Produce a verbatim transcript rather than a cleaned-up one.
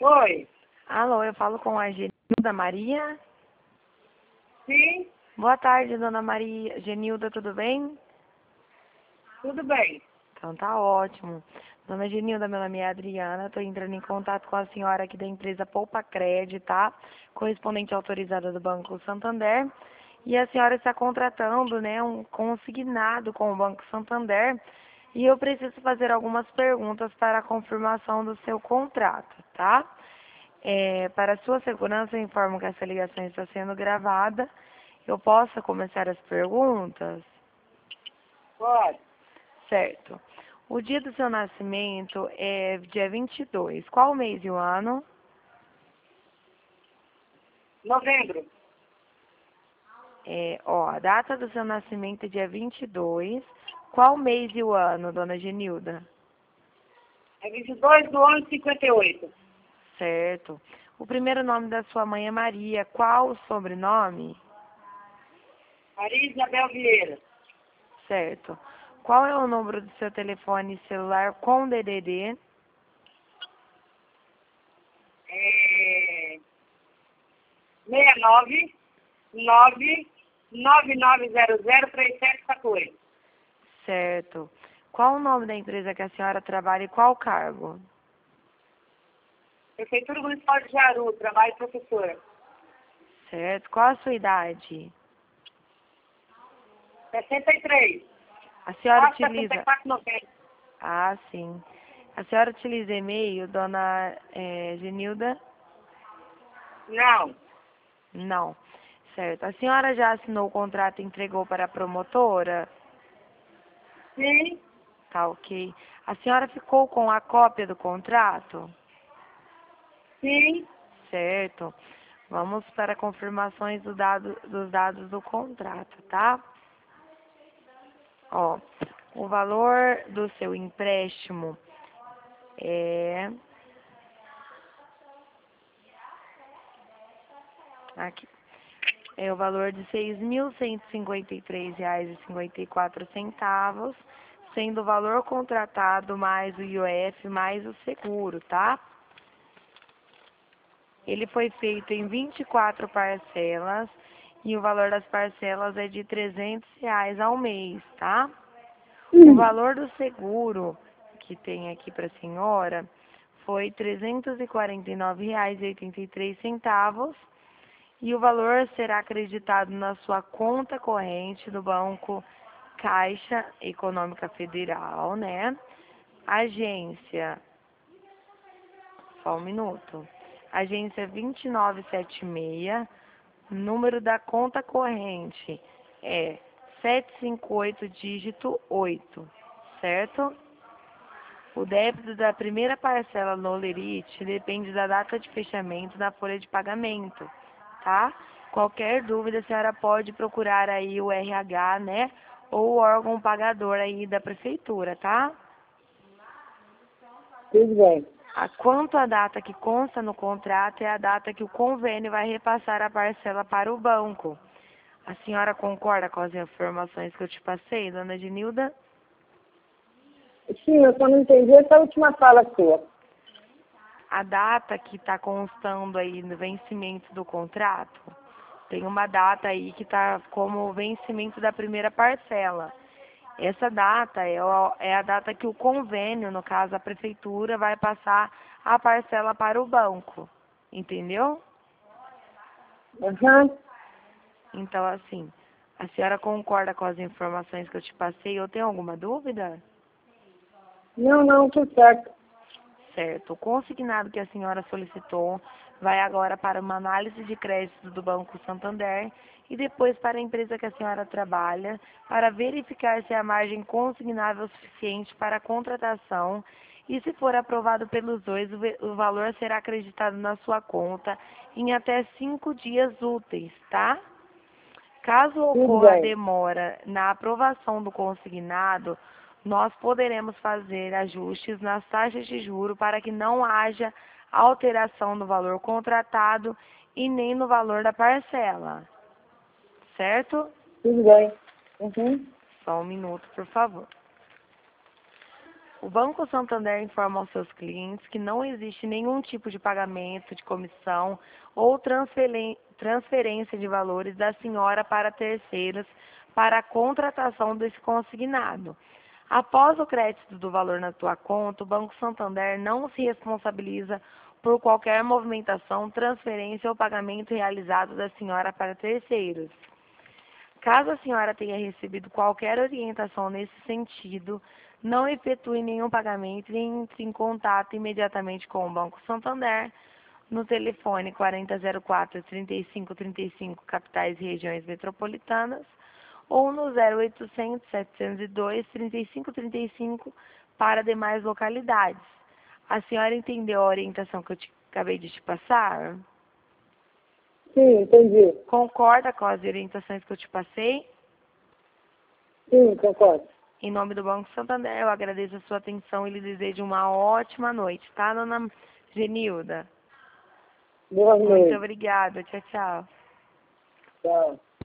Oi. Alô, eu falo com a Genilda Maria? Sim, Boa tarde, dona Maria. Genilda, tudo bem? tudo bem. Então tá ótimo. Dona Genilda, meu nome é Adriana, estou entrando em contato com a senhora aqui da empresa Poupa Cred, tá? Correspondente autorizada do Banco Santander. E a senhora está contratando, né, um consignado com o Banco Santander. E eu preciso fazer algumas perguntas para a confirmação do seu contrato, tá? É, para sua segurança, eu informo que essa ligação está sendo gravada. Eu posso começar as perguntas? Pode. Certo. O dia do seu nascimento é dia vinte e dois. Qual o mês e o ano? Novembro. É, ó, a data do seu nascimento é dia vinte e dois. Qual o mês e o ano, dona Genilda? É vinte e dois do ano de cinquenta e oito. Certo. O primeiro nome da sua mãe é Maria. Qual o sobrenome? Maria Isabel Vieira. Certo. Qual é o número do seu telefone celular com D D D? É... seis nove nove nove nove zero zero três sete quatro oito. Certo. Qual o nome da empresa que a senhora trabalha e qual cargo? Prefeitura Municipal de Jaru, trabalho de professora. Certo. Qual a sua idade? sessenta e três. A senhora Quase sessenta e utiliza... quatro, noventa. Ah, sim. A senhora utiliza e-mail, dona eh, Genilda? Não. Não. Certo. A senhora já assinou o contrato e entregou para a promotora? Sim, Tá, ok. A senhora ficou com a cópia do contrato? sim. Certo. Vamos para confirmações do dado, dos dados do contrato, tá? Ó, o valor do seu empréstimo é... Aqui. É o valor de seis mil cento e cinquenta e três reais e cinquenta e quatro centavos, sendo o valor contratado mais o I O F mais o seguro, tá? Ele foi feito em vinte e quatro parcelas e o valor das parcelas é de trezentos reais ao mês, tá? O valor do seguro que tem aqui para a senhora foi trezentos e quarenta e nove reais e oitenta e três centavos e o valor será acreditado na sua conta corrente do Banco Caixa Econômica Federal, né? Agência, só um minuto. Agência vinte e nove setenta e seis, número da conta corrente é sete cinco oito dígito oito, certo? O débito da primeira parcela no Lerite depende da data de fechamento da folha de pagamento, tá? Qualquer dúvida, a senhora pode procurar aí o R H, né? Ou o órgão pagador aí da prefeitura, tá? Tudo bem. A quanto à data que consta no contrato é a data que o convênio vai repassar a parcela para o banco. A senhora concorda com as informações que eu te passei, dona Genilda? Sim, eu só não entendi essa última fala sua. A data que está constando aí no vencimento do contrato, tem uma data aí que está como o vencimento da primeira parcela. Essa data é, o- é a data que o convênio, no caso a prefeitura, vai passar a parcela para o banco. Entendeu? Aham. Então, assim, a senhora concorda com as informações que eu te passei ou tem alguma dúvida? Não, não, tudo certo. Certo. O consignado que a senhora solicitou vai agora para uma análise de crédito do Banco Santander e depois para a empresa que a senhora trabalha para verificar se a margem consignável é o suficiente para a contratação e se for aprovado pelos dois, o ve- o valor será acreditado na sua conta em até cinco dias úteis, tá? Caso Tudo ocorra bem. demora na aprovação do consignado, nós poderemos fazer ajustes nas taxas de juro para que não haja alteração no valor contratado e nem no valor da parcela. Certo? Tudo bem. Uhum. Só um minuto, por favor. O Banco Santander informa aos seus clientes que não existe nenhum tipo de pagamento de comissão ou transferen- transferência de valores da senhora para terceiros para a contratação desse consignado. Após o crédito do valor na tua conta, o Banco Santander não se responsabiliza por qualquer movimentação, transferência ou pagamento realizado da senhora para terceiros. Caso a senhora tenha recebido qualquer orientação nesse sentido, não efetue nenhum pagamento e entre em contato imediatamente com o Banco Santander no telefone quarenta zero quatro, trinta e cinco trinta e cinco, capitais e regiões metropolitanas, ou no zero oitocentos, setecentos e dois, trinta e cinco trinta e cinco para demais localidades. A senhora entendeu a orientação que eu te, acabei de te passar? Sim, entendi. Concorda com as orientações que eu te passei? Sim, concordo. Em nome do Banco Santander, eu agradeço a sua atenção e lhe desejo uma ótima noite, tá, dona Genilda? Boa noite. Muito obrigada. Tchau, tchau. Tchau.